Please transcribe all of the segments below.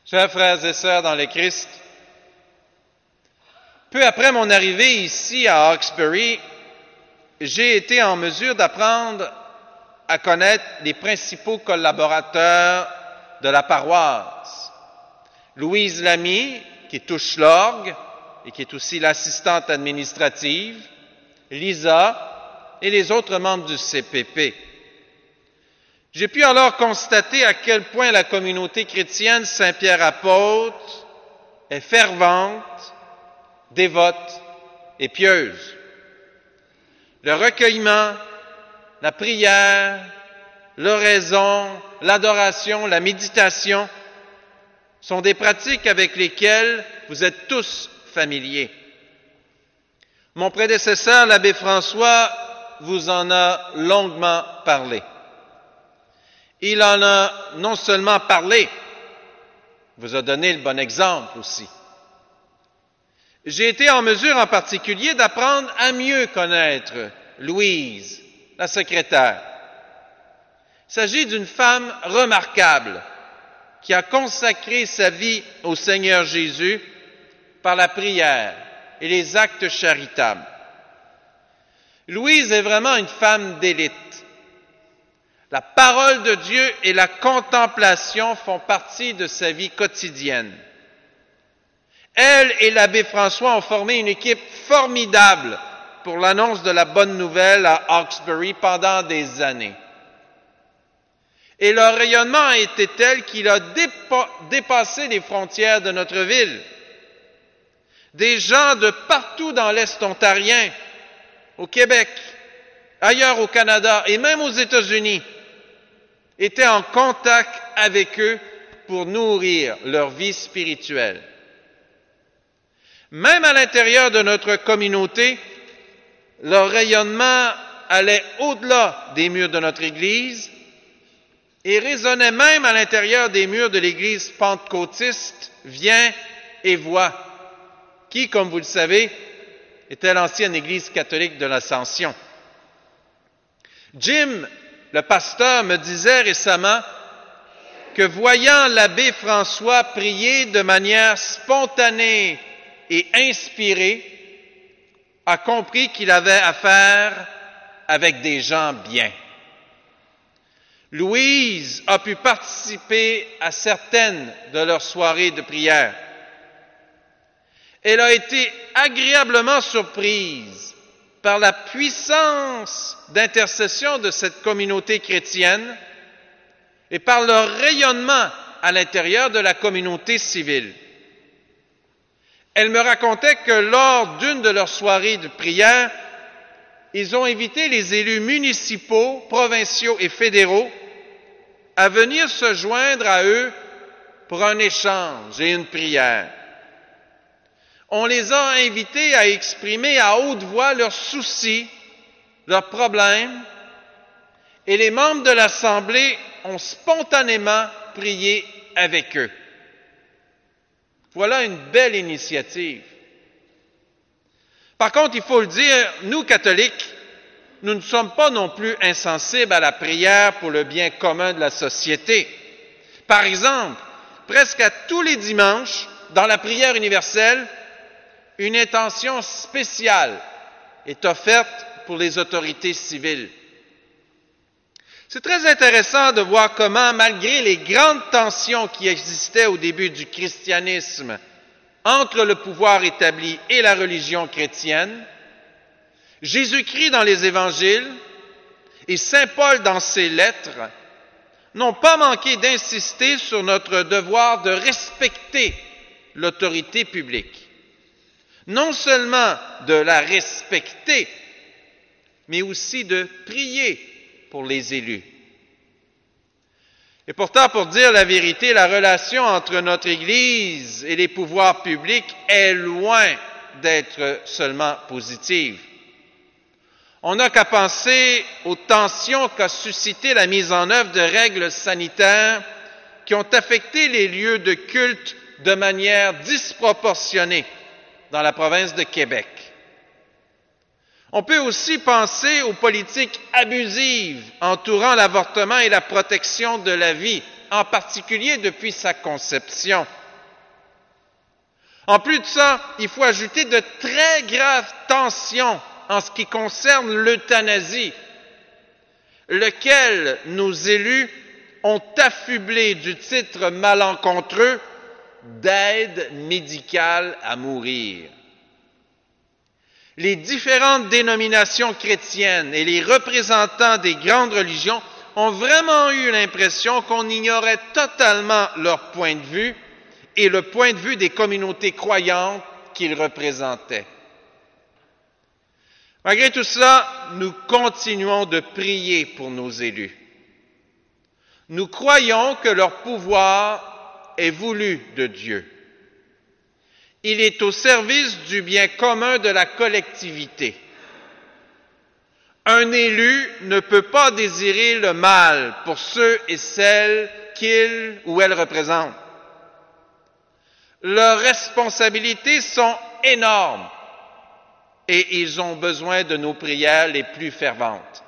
Chers frères et sœurs dans le Christ, peu après mon arrivée ici à Hawkesbury, j'ai été en mesure d'apprendre à connaître les principaux collaborateurs de la paroisse. Louise Lamy, qui touche l'orgue et qui est aussi l'assistante administrative, Lisa et les autres membres du CPP. J'ai pu alors constater à quel point la communauté chrétienne Saint-Pierre-Apôtre est fervente, dévote et pieuse. Le recueillement, la prière, l'oraison, l'adoration, la méditation sont des pratiques avec lesquelles vous êtes tous familiers. Mon prédécesseur, l'abbé François, vous en a longuement parlé. Il en a non seulement parlé, vous a donné le bon exemple aussi. J'ai été en mesure en particulier d'apprendre à mieux connaître Louise, la secrétaire. Il s'agit d'une femme remarquable qui a consacré sa vie au Seigneur Jésus par la prière et les actes charitables. Louise est vraiment une femme d'élite. La parole de Dieu et la contemplation font partie de sa vie quotidienne. Elle et l'abbé François ont formé une équipe formidable pour l'annonce de la bonne nouvelle à Hawkesbury pendant des années. Et leur rayonnement a été tel qu'il a dépassé les frontières de notre ville. Des gens de partout dans l'Est ontarien, au Québec, ailleurs au Canada et même aux États-Unis, étaient en contact avec eux pour nourrir leur vie spirituelle. Même à l'intérieur de notre communauté, leur rayonnement allait au-delà des murs de notre Église et résonnait même à l'intérieur des murs de l'Église pentecôtiste Viens et Vois, qui, comme vous le savez, était l'ancienne Église catholique de l'Ascension. Jim, le pasteur, me disait récemment que voyant l'abbé François prier de manière spontanée et inspirée, a compris qu'il avait affaire avec des gens bien. Louise a pu participer à certaines de leurs soirées de prière. Elle a été agréablement surprise par la puissance d'intercession de cette communauté chrétienne et par leur rayonnement à l'intérieur de la communauté civile. Elle me racontait que lors d'une de leurs soirées de prière, ils ont invité les élus municipaux, provinciaux et fédéraux à venir se joindre à eux pour un échange et une prière. On les a invités à exprimer à haute voix leurs soucis, leurs problèmes, et les membres de l'Assemblée ont spontanément prié avec eux. Voilà une belle initiative. Par contre, il faut le dire, nous, catholiques, nous ne sommes pas non plus insensibles à la prière pour le bien commun de la société. Par exemple, presque à tous les dimanches, dans la prière universelle, une intention spéciale est offerte pour les autorités civiles. C'est très intéressant de voir comment, malgré les grandes tensions qui existaient au début du christianisme entre le pouvoir établi et la religion chrétienne, Jésus-Christ dans les évangiles et saint Paul dans ses lettres n'ont pas manqué d'insister sur notre devoir de respecter l'autorité publique. Non seulement de la respecter, mais aussi de prier pour les élus. Et pourtant, pour dire la vérité, la relation entre notre Église et les pouvoirs publics est loin d'être seulement positive. On n'a qu'à penser aux tensions qu'a suscité la mise en œuvre de règles sanitaires qui ont affecté les lieux de culte de manière disproportionnée dans la province de Québec. On peut aussi penser aux politiques abusives entourant l'avortement et la protection de la vie en particulier depuis sa conception. En plus de ça, il faut ajouter de très graves tensions en ce qui concerne l'euthanasie, lequel nos élus ont affublé du titre malencontreux d'aide médicale à mourir. Les différentes dénominations chrétiennes et les représentants des grandes religions ont vraiment eu l'impression qu'on ignorait totalement leur point de vue et le point de vue des communautés croyantes qu'ils représentaient. Malgré tout cela, nous continuons de prier pour nos élus. Nous croyons que leur pouvoir est voulu de Dieu. Il est au service du bien commun de la collectivité. Un élu ne peut pas désirer le mal pour ceux et celles qu'il ou elle représente. Leurs responsabilités sont énormes et ils ont besoin de nos prières les plus ferventes.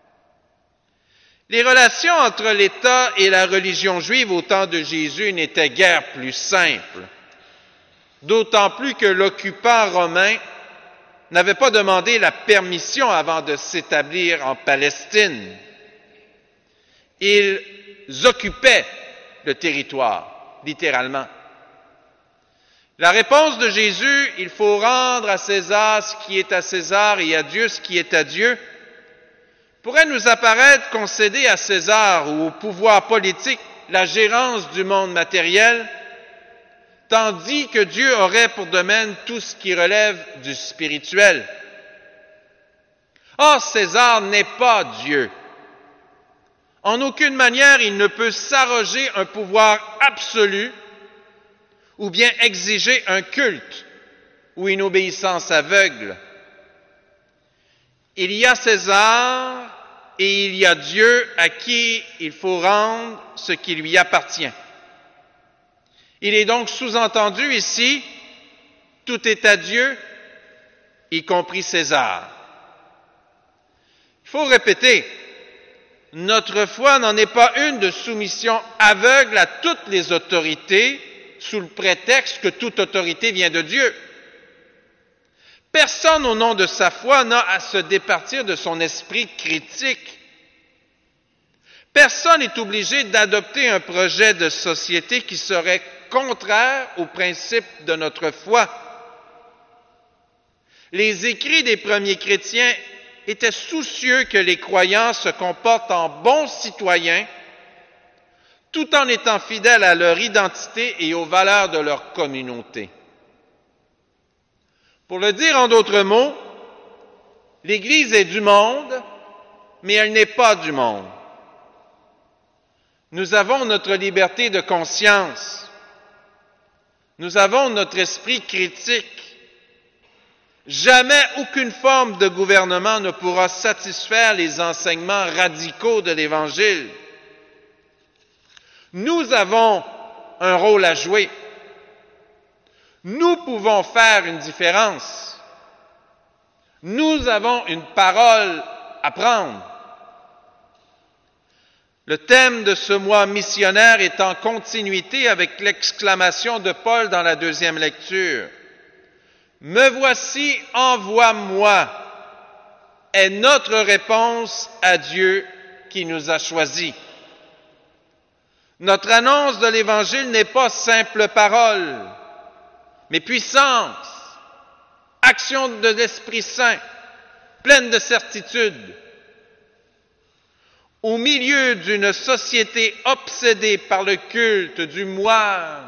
Les relations entre l'État et la religion juive au temps de Jésus n'étaient guère plus simples, d'autant plus que l'occupant romain n'avait pas demandé la permission avant de s'établir en Palestine. Ils occupaient le territoire, littéralement. La réponse de Jésus, il faut rendre à César ce qui est à César et à Dieu ce qui est à Dieu, pourrait nous apparaître concéder à César ou au pouvoir politique la gérance du monde matériel, tandis que Dieu aurait pour domaine tout ce qui relève du spirituel. Or, César n'est pas Dieu. En aucune manière, il ne peut s'arroger un pouvoir absolu ou bien exiger un culte ou une obéissance aveugle. Il y a César et il y a Dieu à qui il faut rendre ce qui lui appartient. Il est donc sous-entendu ici, tout est à Dieu, y compris César. Il faut répéter, notre foi n'en est pas une de soumission aveugle à toutes les autorités, sous le prétexte que toute autorité vient de Dieu. Personne au nom de sa foi n'a à se départir de son esprit critique. Personne n'est obligé d'adopter un projet de société qui serait contraire aux principes de notre foi. Les écrits des premiers chrétiens étaient soucieux que les croyants se comportent en bons citoyens, tout en étant fidèles à leur identité et aux valeurs de leur communauté. Pour le dire en d'autres mots, l'Église est du monde, mais elle n'est pas du monde. Nous avons notre liberté de conscience. Nous avons notre esprit critique. Jamais aucune forme de gouvernement ne pourra satisfaire les enseignements radicaux de l'Évangile. Nous avons un rôle à jouer. Nous pouvons faire une différence. Nous avons une parole à prendre. Le thème de ce mois missionnaire est en continuité avec l'exclamation de Paul dans la deuxième lecture. « Me voici, envoie-moi » est notre réponse à Dieu qui nous a choisis. Notre annonce de l'Évangile n'est pas simple parole, mais puissance, action de l'Esprit Saint, pleine de certitude. Au milieu d'une société obsédée par le culte du moi,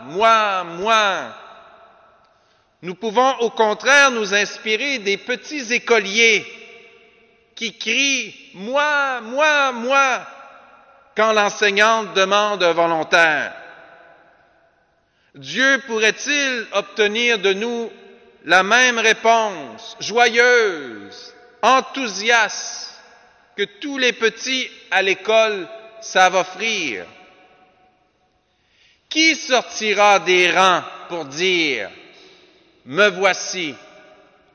nous pouvons au contraire nous inspirer des petits écoliers qui crient « moi » quand l'enseignante demande un volontaire. Dieu pourrait-il obtenir de nous la même réponse, joyeuse, enthousiaste, que tous les petits à l'école savent offrir? Qui sortira des rangs pour dire « Me voici, envoie-moi » ?